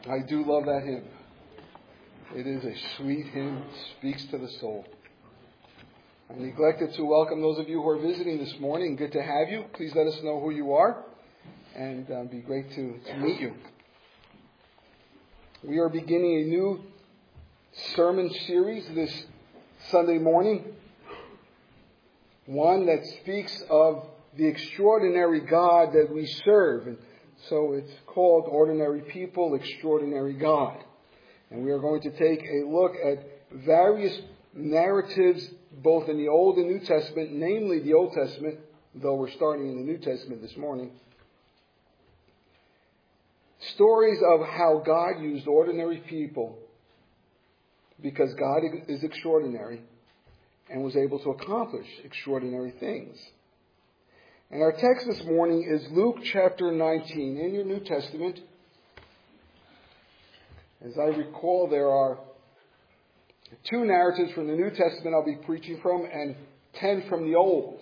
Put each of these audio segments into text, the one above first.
I do love that hymn. It is a sweet hymn, speaks to the soul. I neglected to welcome those of you who are visiting this morning. Good to have you. Please let us know who you are, and be great to meet you. We are beginning a new sermon series this Sunday morning, one that speaks of the extraordinary God that we serve. And so it's called Ordinary People, Extraordinary God. And we are going to take a look at various narratives both in the Old and New Testament, namely the Old Testament, though we're starting in the New Testament this morning. Stories of how God used ordinary people because God is extraordinary and was able to accomplish extraordinary things. And our text this morning is Luke chapter 19 in your New Testament. As I recall, there are 2 narratives from the New Testament I'll be preaching from and 10 from the Old.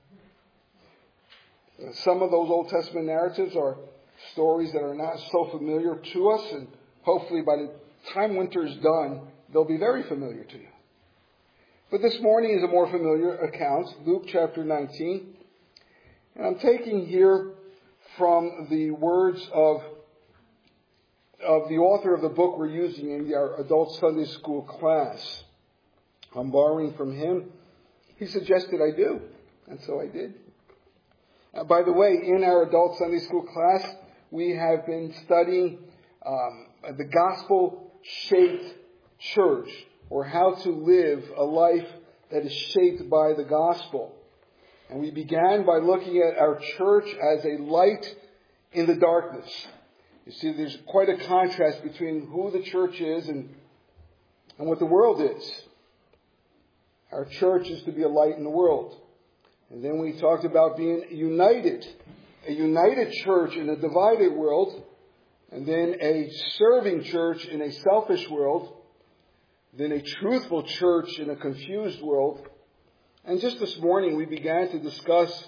Some of those Old Testament narratives are stories that are not so familiar to us, and hopefully by the time winter's done, they'll be very familiar to you. But this morning is a more familiar account, Luke chapter 19. And I'm taking here from the words of the author of the book we're using in our adult Sunday school class. I'm borrowing from him. He suggested I do, and so I did. By the way, in our adult Sunday school class, we have been studying the gospel-shaped church, or how to live a life that is shaped by the gospel. And we began by looking at our church as a light in the darkness. You see, there's quite a contrast between who the church is and what the world is. Our church is to be a light in the world. And then we talked about being united, a united church in a divided world, and then a serving church in a selfish world, then a truthful church in a confused world. And just this morning we began to discuss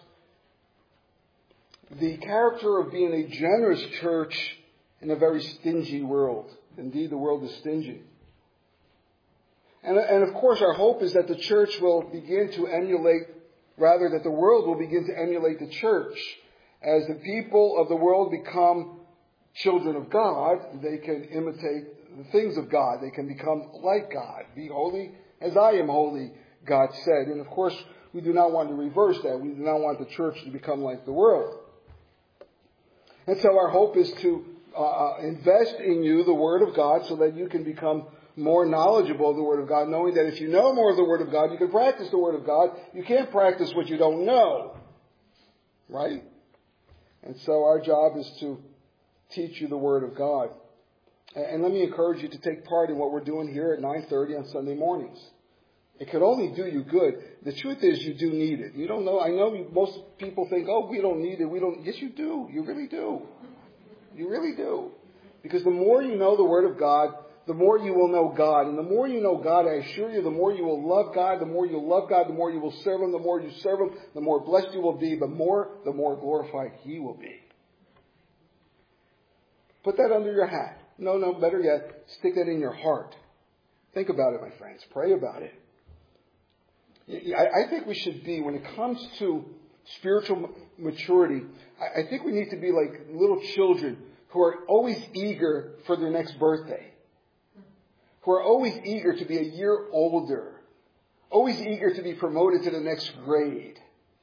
the character of being a generous church in a very stingy world. Indeed, the world is stingy. And of course our hope is that the church will begin to emulate, rather that the world will begin to emulate the church. As the people of the world become children of God, they can imitate the things of God. They can become like God. Be holy as I am holy, God said. And of course, we do not want to reverse that. We do not want the church to become like the world. And so our hope is to invest in you the Word of God so that you can become more knowledgeable of the Word of God, knowing that if you know more of the Word of God, you can practice the Word of God. You can't practice what you don't know. Right? And so our job is to teach you the Word of God. And let me encourage you to take part in what we're doing here at 9:30 on Sunday mornings. It could only do you good. The truth is you do need it. You don't know. I know most people think, oh, we don't need it. Yes, you do. You really do. You really do. Because the more you know the Word of God, the more you will know God. And the more you know God, I assure you, the more you will love God. The more you'll love God, the more you will serve Him. The more you serve Him, the more blessed you will be. The more glorified He will be. Put that under your hat. No, better yet, stick that in your heart. Think about it, my friends. Pray about it. I think we should be, when it comes to spiritual maturity, I think we need to be like little children who are always eager for their next birthday. Who are always eager to be a year older. Always eager to be promoted to the next grade.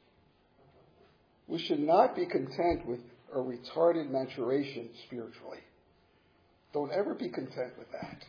We should not be content with a retarded maturation spiritually. Don't ever be content with that.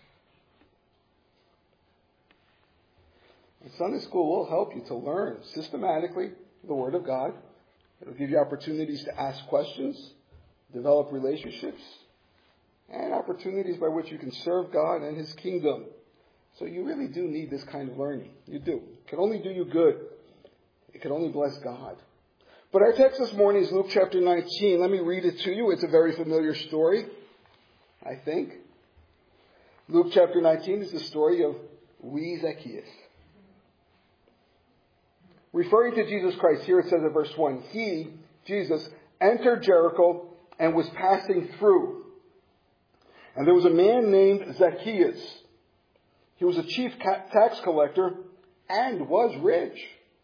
And Sunday school will help you to learn systematically the Word of God. It will give you opportunities to ask questions, develop relationships, and opportunities by which you can serve God and His kingdom. So you really do need this kind of learning. You do. It can only do you good. It can only bless God. But our text this morning is Luke chapter 19. Let me read it to you. It's a very familiar story, I think. Luke chapter 19 is the story of wee Zacchaeus. Referring to Jesus Christ, here it says in verse 1, He, Jesus, entered Jericho and was passing through. And there was a man named Zacchaeus. He was a chief tax collector and was rich.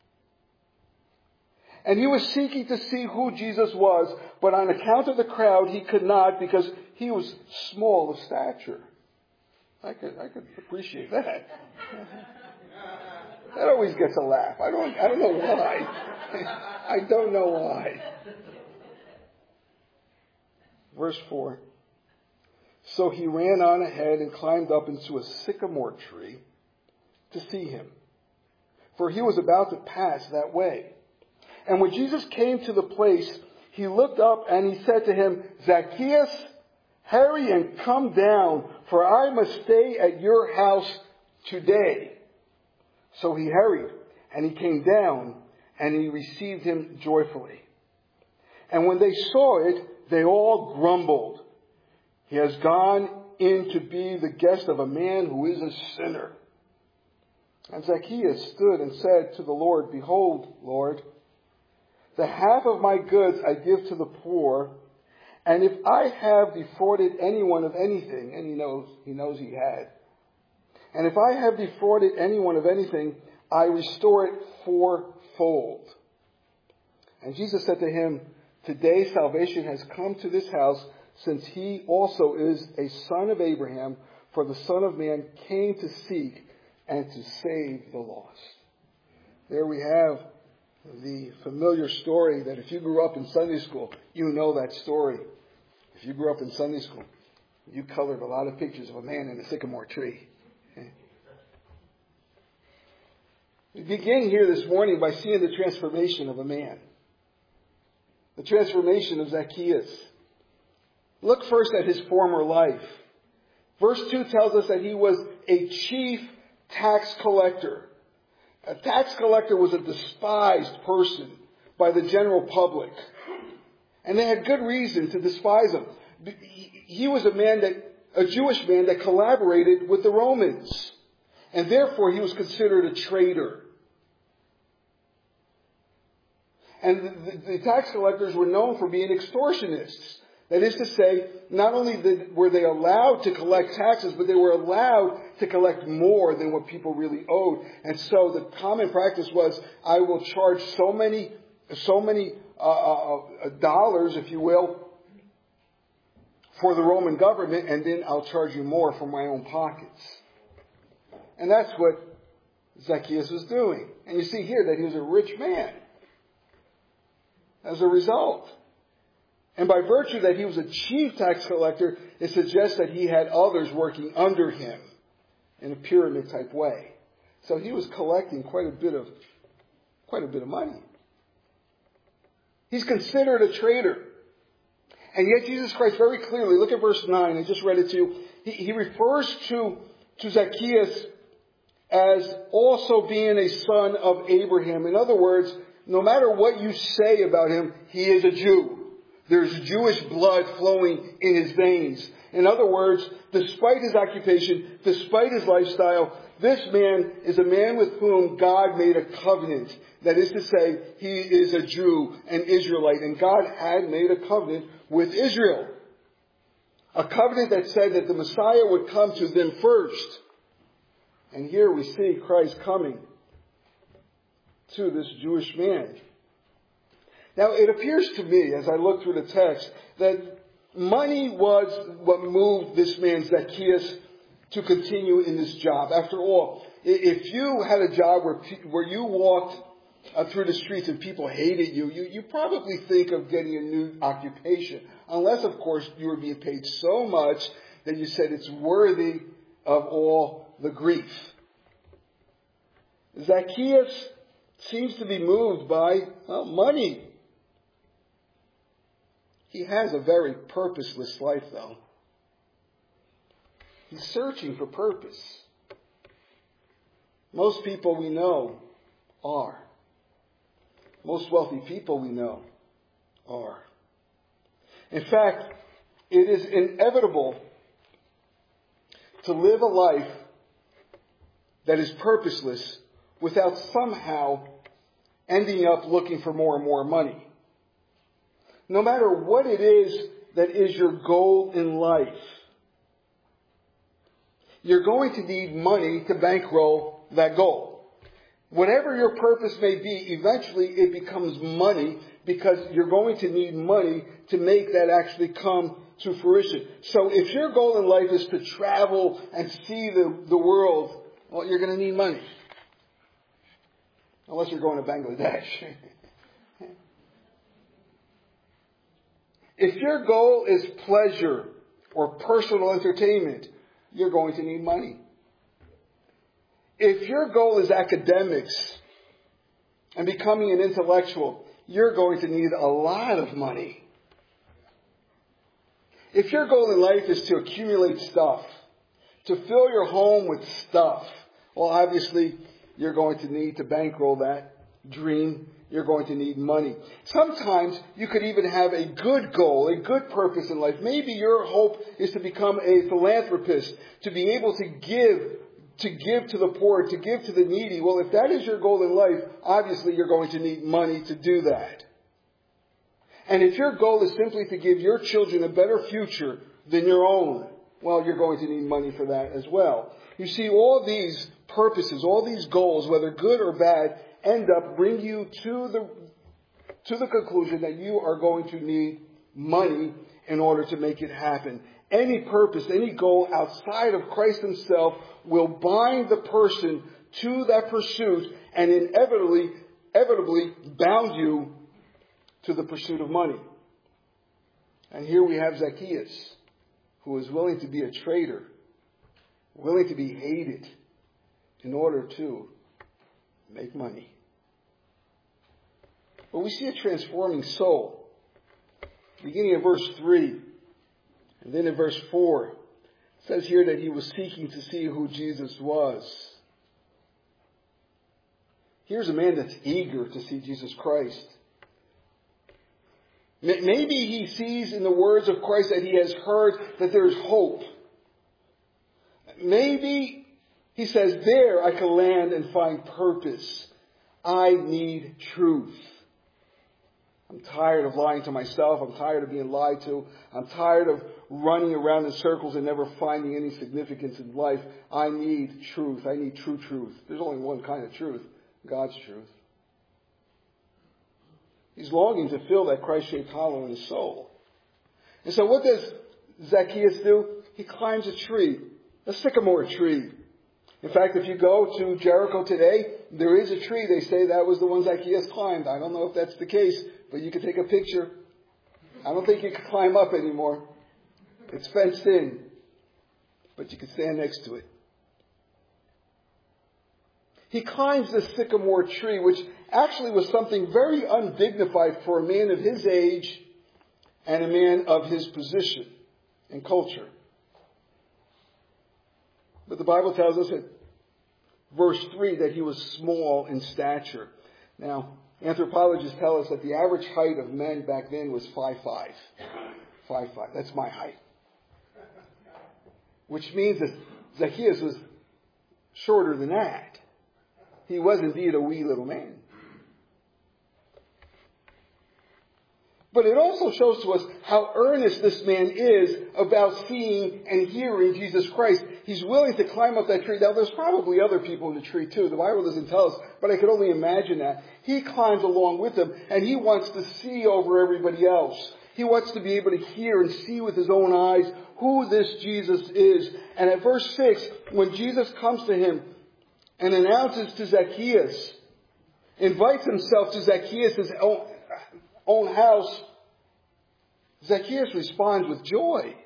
And he was seeking to see who Jesus was, but on account of the crowd, he could not because he was small of stature. I could appreciate that. That always gets a laugh. I don't know why. I don't know why. Verse 4. So he ran on ahead and climbed up into a sycamore tree to see him, for he was about to pass that way. And when Jesus came to the place, he looked up and he said to him, Zacchaeus, hurry and come down, for I must stay at your house today. So he hurried, and he came down, and he received him joyfully. And when they saw it, they all grumbled. He has gone in to be the guest of a man who is a sinner. And Zacchaeus stood and said to the Lord, Behold, Lord, the half of my goods I give to the poor, and if I have defrauded anyone of anything, and he knows he had, and if I have defrauded anyone of anything, I restore it fourfold. And Jesus said to him, Today salvation has come to this house, since he also is a son of Abraham, for the Son of Man came to seek and to save the lost. There we have the familiar story that if you grew up in Sunday school, you know that story. If you grew up in Sunday school, you colored a lot of pictures of a man in a sycamore tree. We begin here this morning by seeing the transformation of a man. The transformation of Zacchaeus. Look first at his former life. Verse 2 tells us that he was a chief tax collector. A tax collector was a despised person by the general public. And they had good reason to despise him. He was a Jewish man that collaborated with the Romans. And therefore he was considered a traitor. And the tax collectors were known for being extortionists. That is to say, not only were they allowed to collect taxes, but they were allowed to collect more than what people really owed. And so the common practice was, I will charge so many dollars, if you will, for the Roman government, and then I'll charge you more from my own pockets. And that's what Zacchaeus was doing. And you see here that he was a rich man as a result. And by virtue that he was a chief tax collector, it suggests that he had others working under him in a pyramid type way. So he was collecting quite a bit of money. He's considered a traitor. And yet Jesus Christ very clearly, look at verse 9, I just read it to you. He refers to Zacchaeus as also being a son of Abraham. In other words, no matter what you say about him, he is a Jew. There's Jewish blood flowing in his veins. In other words, despite his occupation, despite his lifestyle, this man is a man with whom God made a covenant. That is to say, he is a Jew, an Israelite, and God had made a covenant with Israel. A covenant that said that the Messiah would come to them first. And here we see Christ coming to this Jewish man. Now, it appears to me, as I look through the text, that money was what moved this man Zacchaeus to continue in this job. After all, if you had a job where you walked through the streets and people hated you, you probably think of getting a new occupation. Unless, of course, you were being paid so much that you said it's worthy of all the grief. Zacchaeus seems to be moved by, money. He has a very purposeless life, though. He's searching for purpose. Most people we know are. Most wealthy people we know are. In fact, it is inevitable to live a life that is purposeless without somehow ending up looking for more and more money. No matter what it is that is your goal in life, you're going to need money to bankroll that goal. Whatever your purpose may be, eventually it becomes money because you're going to need money to make that actually come to fruition. So if your goal in life is to travel and see the world, well, you're going to need money. Unless you're going to Bangladesh. If your goal is pleasure or personal entertainment, you're going to need money. If your goal is academics and becoming an intellectual, you're going to need a lot of money. If your goal in life is to accumulate stuff, to fill your home with stuff, well, obviously, you're going to need to bankroll that dream. You're going to need money. Sometimes you could even have a good goal, a good purpose in life. Maybe your hope is to become a philanthropist, to be able to give to the poor, to give to the needy. Well, if that is your goal in life, obviously you're going to need money to do that. And if your goal is simply to give your children a better future than your own, well, you're going to need money for that as well. You see, all these purposes, all these goals, whether good or bad, end up bring you to the conclusion that you are going to need money in order to make it happen. Any purpose, any goal outside of Christ himself will bind the person to that pursuit and inevitably bound you to the pursuit of money. And here we have Zacchaeus, who is willing to be a traitor, willing to be hated in order to make money. But we see a transforming soul. Beginning of verse 3, and then in verse 4, it says here that he was seeking to see who Jesus was. Here's a man that's eager to see Jesus Christ. Maybe he sees in the words of Christ that he has heard that there's hope. Maybe he says, there I can land and find purpose. I need truth. I'm tired of lying to myself. I'm tired of being lied to. I'm tired of running around in circles and never finding any significance in life. I need truth. I need true truth. There's only one kind of truth, God's truth. He's longing to fill that Christ-shaped hollow in his soul. And so what does Zacchaeus do? He climbs a tree, a sycamore tree. In fact, if you go to Jericho today, there is a tree. They say that was the one Zacchaeus climbed. I don't know if that's the case, but you can take a picture. I don't think you can climb up anymore. It's fenced in, but you can stand next to it. He climbs this sycamore tree, which actually was something very undignified for a man of his age and a man of his position and culture. But the Bible tells us in verse 3 that he was small in stature. Now, anthropologists tell us that the average height of men back then was 5'5". 5'5". That's my height. Which means that Zacchaeus was shorter than that. He was indeed a wee little man. But it also shows to us how earnest this man is about seeing and hearing Jesus Christ. He's willing to climb up that tree. Now, there's probably other people in the tree too. The Bible doesn't tell us, but I could only imagine that. He climbs along with them, and he wants to see over everybody else. He wants to be able to hear and see with his own eyes who this Jesus is. And at verse 6, when Jesus comes to him and announces to Zacchaeus, invites himself to Zacchaeus' own house, Zacchaeus responds with joy.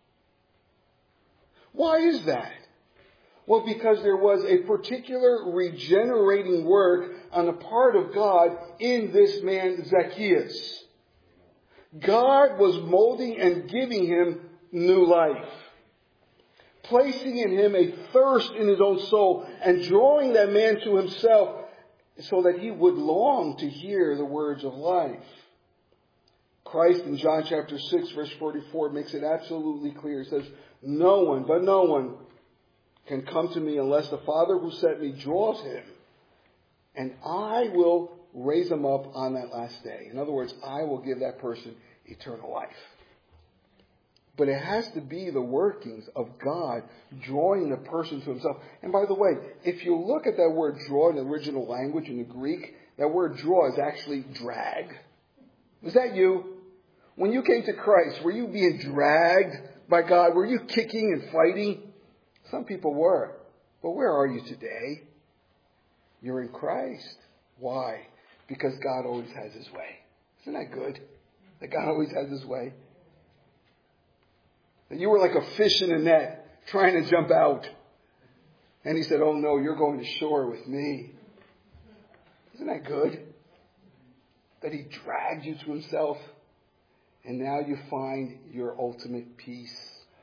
Why is that? Well, because there was a particular regenerating work on the part of God in this man Zacchaeus. God was molding and giving him new life, placing in him a thirst in his own soul and drawing that man to himself so that he would long to hear the words of life. Christ in John chapter 6 verse 44 makes it absolutely clear. He says, no one can come to me unless the Father who sent me draws him, and I will raise him up on that last day. In other words, I will give that person eternal life. But it has to be the workings of God drawing the person to himself. And by the way, if you look at that word draw in the original language in the Greek, that word draw is actually drag. Was that you? When you came to Christ, were you being dragged by God? Were you kicking and fighting? Some people were. But where are you today? You're in Christ. Why? Because God always has his way. Isn't that good? That God always has his way. That you were like a fish in a net trying to jump out. And he said, oh no, you're going to shore with me. Isn't that good? That he dragged you to himself. And now you find your ultimate peace.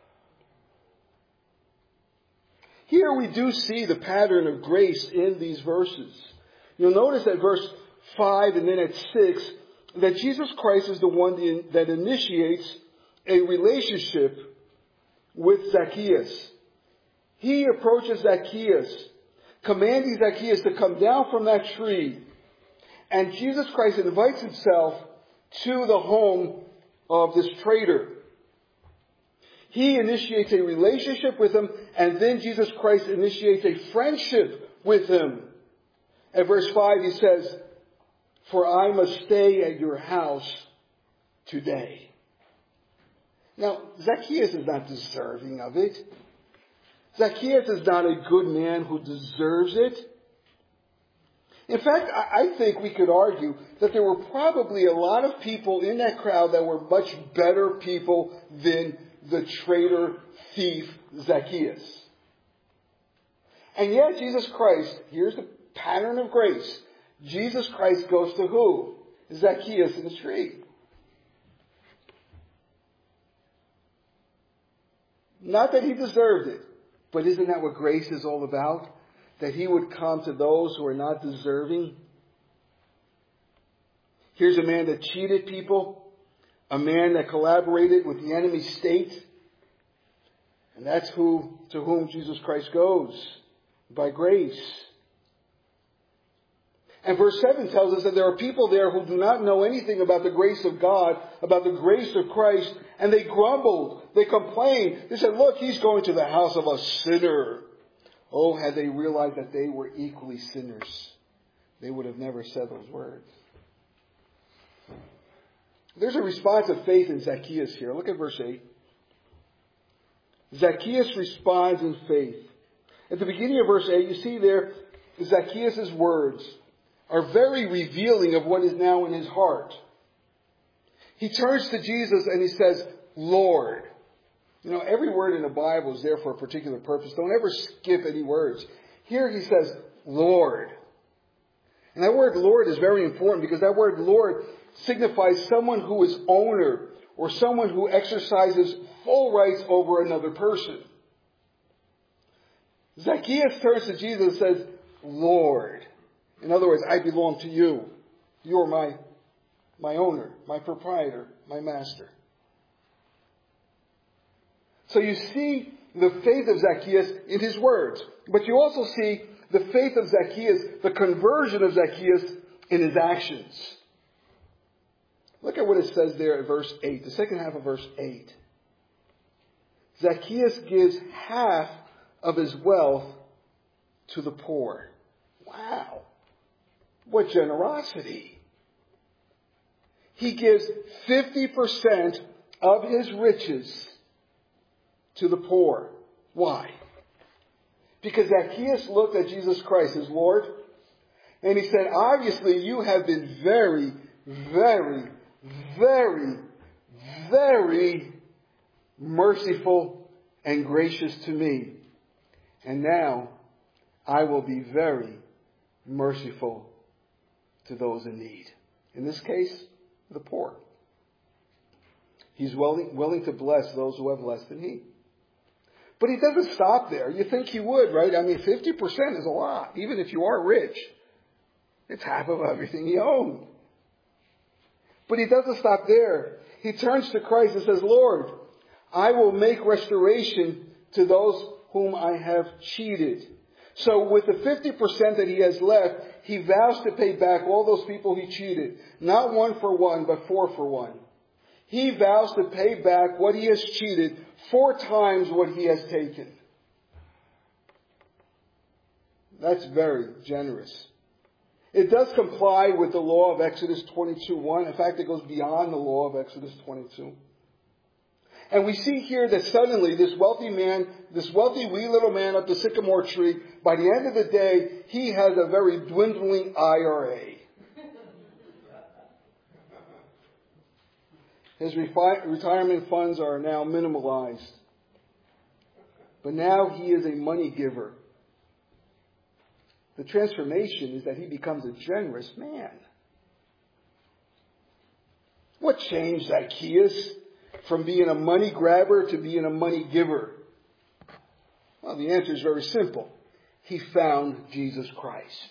Here we do see the pattern of grace in these verses. You'll notice at verse 5 and then at 6 that Jesus Christ is the one that initiates a relationship with Zacchaeus. He approaches Zacchaeus, commanding Zacchaeus to come down from that tree. And Jesus Christ invites himself to the home of this traitor. He initiates a relationship with him, and then Jesus Christ initiates a friendship with him. At verse 5 he says, for I must stay at your house today. Now, Zacchaeus is not deserving of it. Zacchaeus is not a good man who deserves it. In fact, I think we could argue that there were probably a lot of people in that crowd that were much better people than the traitor, thief, Zacchaeus. And yet Jesus Christ, here's the pattern of grace. Jesus Christ goes to who? Zacchaeus in the tree. Not that he deserved it, but isn't that what grace is all about? That he would come to those who are not deserving. Here's a man that cheated people, a man that collaborated with the enemy state, and that's to whom Jesus Christ goes, by grace. And verse 7 tells us that there are people there who do not know anything about the grace of God, about the grace of Christ, and they grumbled, they complained. They said, look, he's going to the house of a sinner. Oh, had they realized that they were equally sinners, they would have never said those words. There's a response of faith in Zacchaeus here. Look at verse 8. Zacchaeus responds in faith. At the beginning of verse 8, you see there, Zacchaeus' words are very revealing of what is now in his heart. He turns to Jesus and he says, Lord. You know, every word in the Bible is there for a particular purpose. Don't ever skip any words. Here he says, Lord. And that word Lord is very important because that word Lord signifies someone who is owner or someone who exercises full rights over another person. Zacchaeus turns to Jesus and says, Lord. In other words, I belong to you. You're my owner, my proprietor, my master. So you see the faith of Zacchaeus in his words. But you also see the faith of Zacchaeus, the conversion of Zacchaeus in his actions. Look at what it says there at verse 8, the second half of verse 8. Zacchaeus gives half of his wealth to the poor. Wow. What generosity. He gives 50% of his riches to the poor. Why? Because Zacchaeus looked at Jesus Christ as Lord, and he said, obviously you have been very, very, very, very merciful and gracious to me. And now I will be very merciful to those in need. In this case, the poor. He's willing to bless those who have less than he. But he doesn't stop there. You think he would, right? I mean, 50% is a lot. Even if you are rich, it's half of everything you own. But he doesn't stop there. He turns to Christ and says, Lord, I will make restoration to those whom I have cheated. So with the 50% that he has left, he vows to pay back all those people he cheated. Not 1 for 1, but 4 for 1. He vows to pay back what he has cheated 4 times what he has taken. That's very generous. It does comply with the law of Exodus 22:1. In fact, it goes beyond the law of Exodus 22. And we see here that suddenly this wealthy wee little man up the sycamore tree, by the end of the day, he has a very dwindling IRA. His retirement funds are now minimalized. But now he is a money giver. The transformation is that he becomes a generous man. What changed Zacchaeus from being a money grabber to being a money giver? Well, the answer is very simple. He found Jesus Christ.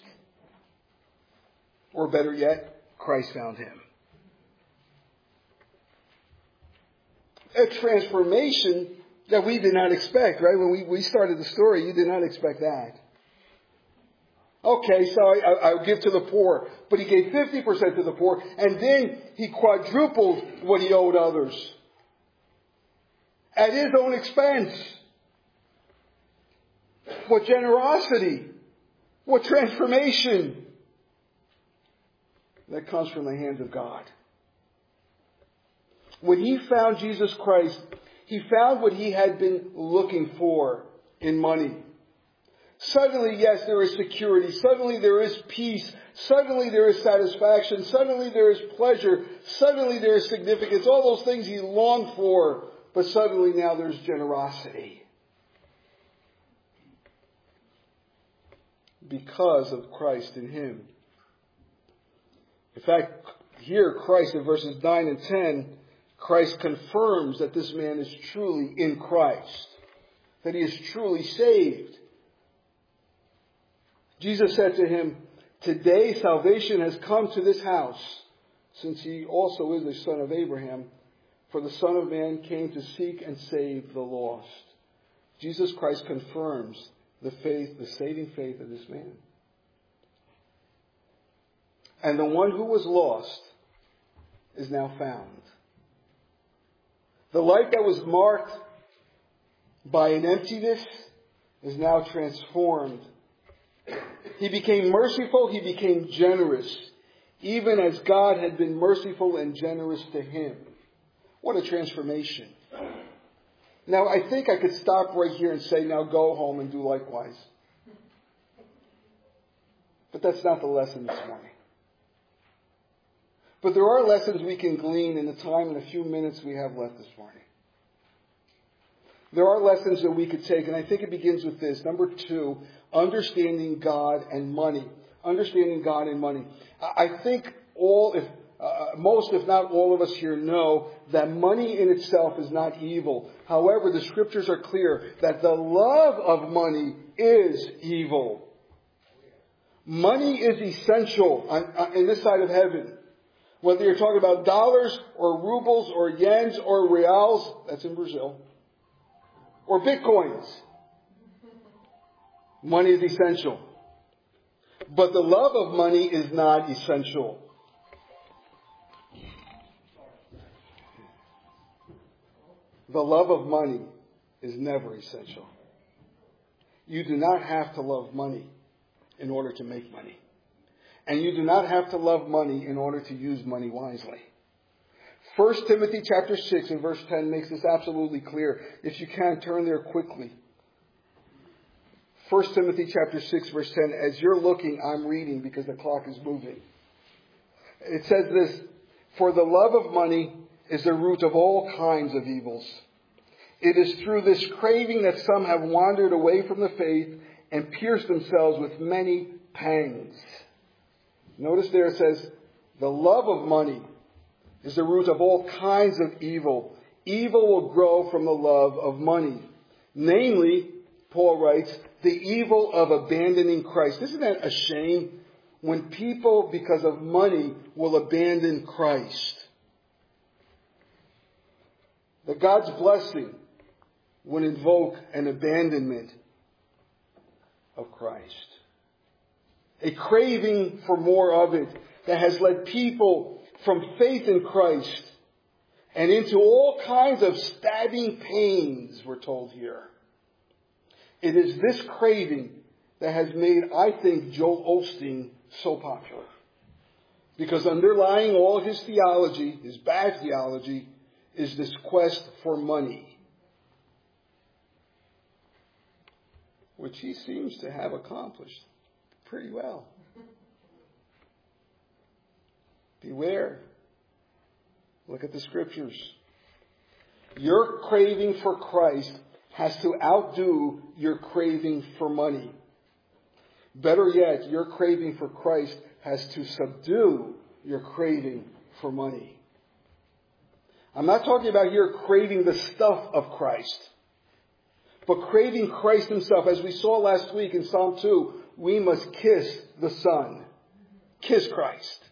Or better yet, Christ found him. A transformation that we did not expect, right? When we started the story, you did not expect that. Okay, so I'll give to the poor. But he gave 50% to the poor, and then he quadrupled what he owed others. At his own expense. What generosity. What transformation. That comes from the hands of God. When he found Jesus Christ, he found what he had been looking for in money. Suddenly, yes, there is security. Suddenly there is peace. Suddenly there is satisfaction. Suddenly there is pleasure. Suddenly there is significance. All those things he longed for. But suddenly now there's generosity. Because of Christ in him. In fact, here Christ in verses 9 and 10, Christ confirms that this man is truly in Christ. That he is truly saved. Jesus said to him, "Today salvation has come to this house, since he also is a son of Abraham. For the Son of Man came to seek and save the lost." Jesus Christ confirms the faith, the saving faith of this man. And the one who was lost is now found. The life that was marked by an emptiness is now transformed. He became merciful, he became generous, even as God had been merciful and generous to him. What a transformation. Now, I think I could stop right here and say, now go home and do likewise. But that's not the lesson this morning. But there are lessons we can glean in the time and a few minutes we have left this morning. There are lessons that we could take, and I think it begins with this. Number 2, understanding God and money. Understanding God and money. I think most, if not all of us here know that money in itself is not evil. However, the scriptures are clear that the love of money is evil. Money is essential in this side of heaven. Whether you're talking about dollars or rubles or yens or reals, that's in Brazil, or bitcoins. Money is essential. But the love of money is not essential. The love of money is never essential. You do not have to love money in order to make money. And you do not have to love money in order to use money wisely. 1 Timothy chapter 6 and verse 10 makes this absolutely clear. If you can, turn there quickly. 1 Timothy chapter 6 verse 10. As you're looking, I'm reading because the clock is moving. It says this, "For the love of money is the root of all kinds of evils. It is through this craving that some have wandered away from the faith and pierced themselves with many pangs." Notice there it says, the love of money is the root of all kinds of evil. Evil will grow from the love of money. Namely, Paul writes, the evil of abandoning Christ. Isn't that a shame? When people, because of money, will abandon Christ. That God's blessing would invoke an abandonment of Christ. A craving for more of it that has led people from faith in Christ and into all kinds of stabbing pains, we're told here. It is this craving that has made, I think, Joel Osteen so popular. Because underlying all his theology, his bad theology, is this quest for money, which he seems to have accomplished pretty well. Beware. Look at the scriptures. Your craving for Christ has to outdo your craving for money. Better yet, your craving for Christ has to subdue your craving for money. I'm not talking about here craving the stuff of Christ, but craving Christ himself. As we saw last week in Psalm 2, we must kiss the Son. Kiss Christ.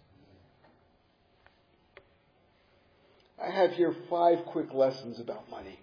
I have here 5 quick lessons about money.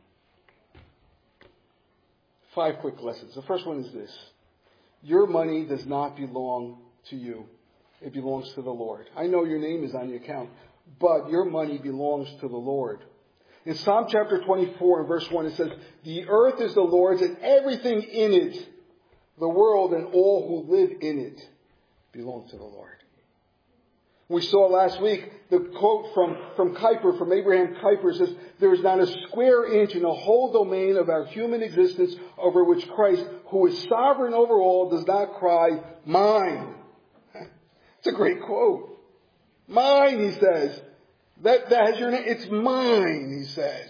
5 quick lessons. The first one is this. Your money does not belong to you. It belongs to the Lord. I know your name is on the account, but your money belongs to the Lord. In Psalm chapter 24 and verse 1 it says, the earth is the Lord's and everything in it, the world and all who live in it, belong to the Lord. We saw last week the quote from Kuyper, from Abraham Kuyper, says, there is not a square inch in the whole domain of our human existence over which Christ, who is sovereign over all, does not cry, mine. It's a great quote. Mine, he says. That has your name. It's mine, he says.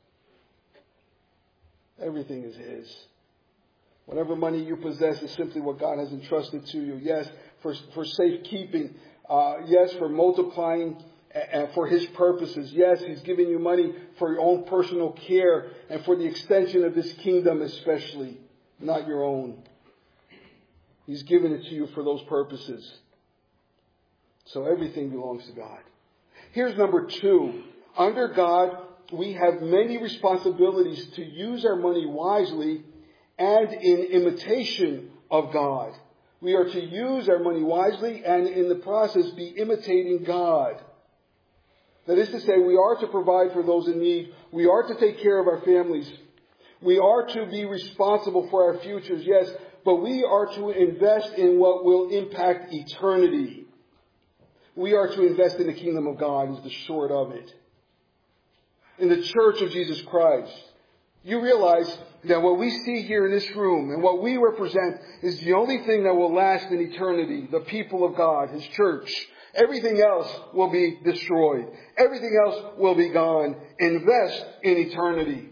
Everything is his. Whatever money you possess is simply what God has entrusted to you. Yes, for safekeeping. Yes, for multiplying and for his purposes. Yes, he's giving you money for your own personal care and for the extension of his kingdom especially, not your own. He's given it to you for those purposes. So everything belongs to God. Here's number 2. Under God, we have many responsibilities to use our money wisely and in imitation of God. We are to use our money wisely and in the process be imitating God. That is to say, we are to provide for those in need. We are to take care of our families. We are to be responsible for our futures, yes, but we are to invest in what will impact eternity. We are to invest in the kingdom of God is the short of it. In the church of Jesus Christ. You realize that what we see here in this room and what we represent is the only thing that will last in eternity. The people of God, his church. Everything else will be destroyed. Everything else will be gone. Invest in eternity.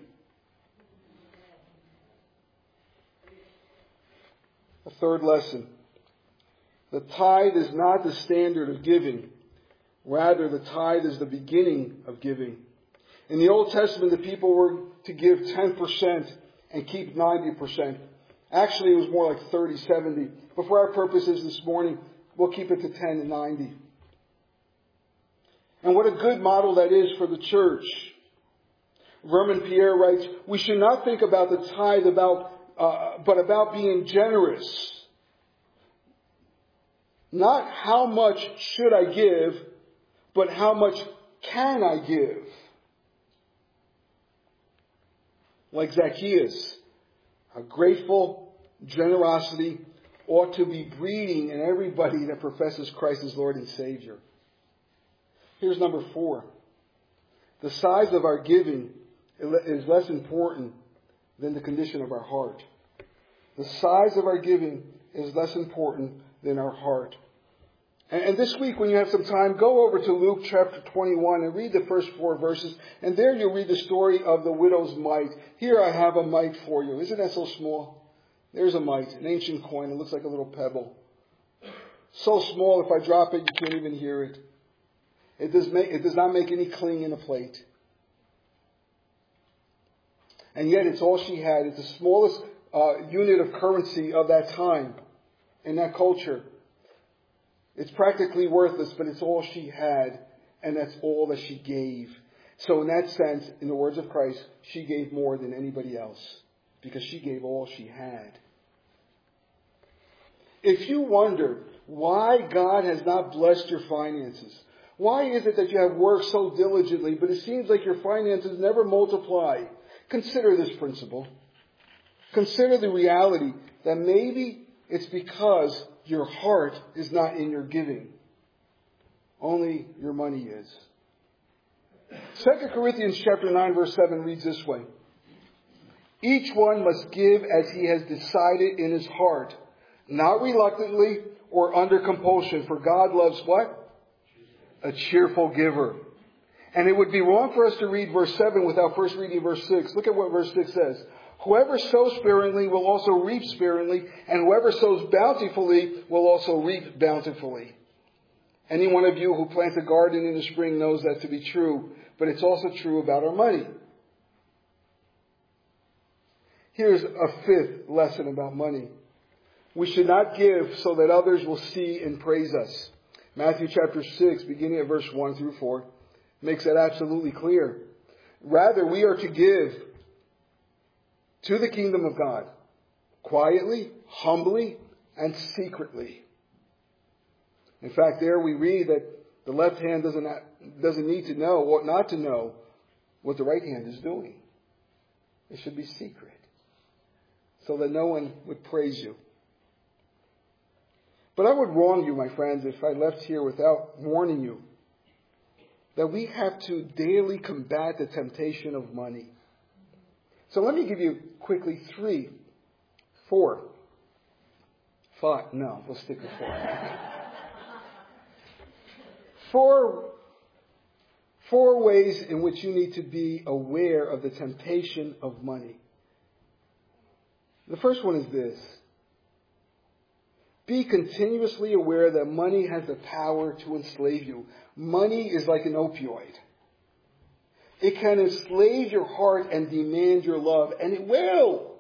A third lesson. The tithe is not the standard of giving. Rather, the tithe is the beginning of giving. In the Old Testament, the people were to give 10% and keep 90%. Actually, it was more like 30-70. But for our purposes this morning, we'll keep it to 10 and 90. And what a good model that is for the church. Vernon Pierre writes, we should not think about the tithe but about being generous. Not how much should I give, but how much can I give? Like Zacchaeus, a grateful generosity ought to be breeding in everybody that professes Christ as Lord and Savior. Here's number 4. The size of our giving is less important than the condition of our heart. The size of our giving is less important than our heart. And this week, when you have some time, go over to Luke chapter 21 and read the first 4 verses. And there you'll read the story of the widow's mite. Here I have a mite for you. Isn't that so small? There's a mite, an ancient coin. It looks like a little pebble. So small, if I drop it, you can't even hear it. It does not make any cling in a plate. And yet it's all she had. It's the smallest unit of currency of that time in that culture. It's practically worthless, but it's all she had, and that's all that she gave. So in that sense, in the words of Christ, she gave more than anybody else, because she gave all she had. If you wonder why God has not blessed your finances, Why is it that you have worked so diligently, but it seems like your finances never multiply? Consider this principle. Consider the reality that maybe it's because your heart is not in your giving. Only your money is. 2 Corinthians chapter 9 verse 7 reads this way. Each one must give as he has decided in his heart, not reluctantly or under compulsion, for God loves what? A cheerful giver. And it would be wrong for us to read verse 7 without first reading verse 6. Look at what verse 6 says. Whoever sows sparingly will also reap sparingly, and whoever sows bountifully will also reap bountifully. Any one of you who plants a garden in the spring knows that to be true, but it's also true about our money. Here's a fifth lesson about money. We should not give so that others will see and praise us. Matthew chapter 6, beginning at verse 1 through 4, makes that absolutely clear. Rather, we are to give to the kingdom of God, quietly, humbly, and secretly. In fact, there we read that the left hand doesn't need to know, ought not to know, what the right hand is doing. It should be secret, so that no one would praise you. But I would wrong you, my friends, if I left here without warning you that we have to daily combat the temptation of money. So let me give you quickly 4. 5. No, we'll stick with 4. Four ways in which you need to be aware of the temptation of money. The first one is this. Be continuously aware that money has the power to enslave you. Money is like an opioid. It can enslave your heart and demand your love, and it will.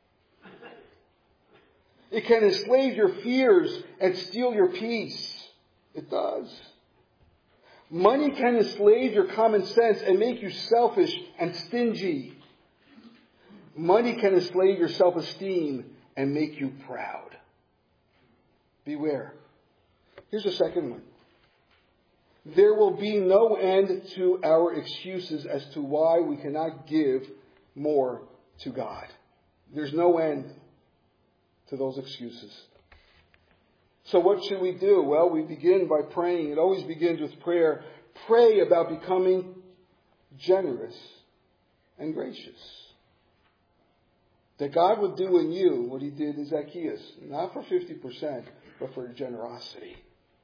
It can enslave your fears and steal your peace. It does. Money can enslave your common sense and make you selfish and stingy. Money can enslave your self-esteem and make you proud. Beware. Here's the second one. There will be no end to our excuses as to why we cannot give more to God. There's no end to those excuses. So what should we do? Well, we begin by praying. It always begins with prayer. Pray about becoming generous and gracious. That God would do in you what he did in Zacchaeus. Not for 50%, but for generosity.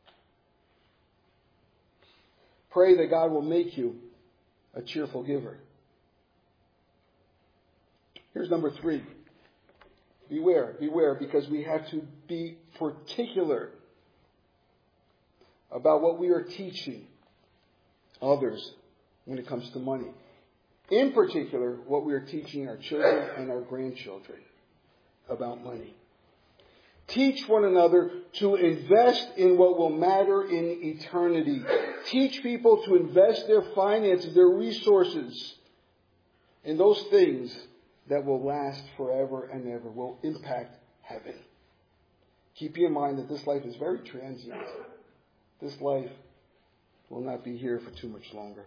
Pray that God will make you a cheerful giver. Here's number 3. Beware, because we have to be particular about what we are teaching others when it comes to money. In particular, what we are teaching our children and our grandchildren about money. Teach one another to invest in what will matter in eternity. Teach people to invest their finances, their resources in those things that will last forever and ever, will impact heaven. Keep in mind that this life is very transient. This life will not be here for too much longer.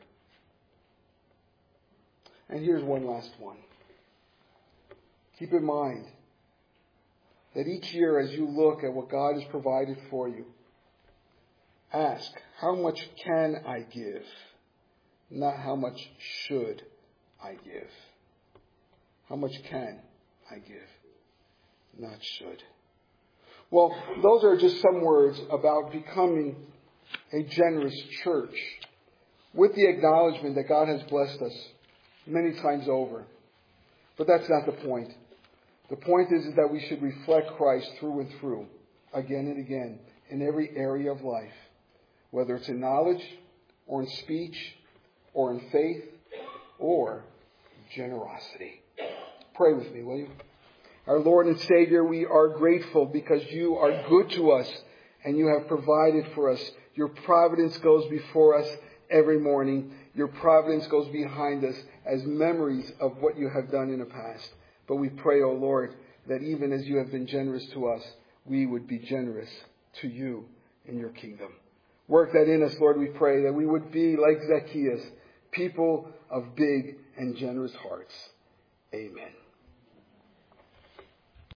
And here's one last one. Keep in mind that each year as you look at what God has provided for you, ask, how much can I give? Not how much should I give. How much can I give? Not should. Well, those are just some words about becoming a generous church with the acknowledgement that God has blessed us many times over. But that's not the point. The point is that we should reflect Christ through and through, again and again, in every area of life, whether it's in knowledge, or in speech, or in faith, or generosity. Pray with me, will you? Our Lord and Savior, we are grateful because you are good to us and you have provided for us. Your providence goes before us every morning. Your providence goes behind us as memories of what you have done in the past. But we pray, O Lord, that even as you have been generous to us, we would be generous to you in your kingdom. Work that in us, Lord, we pray, that we would be like Zacchaeus, people of big and generous hearts. Amen.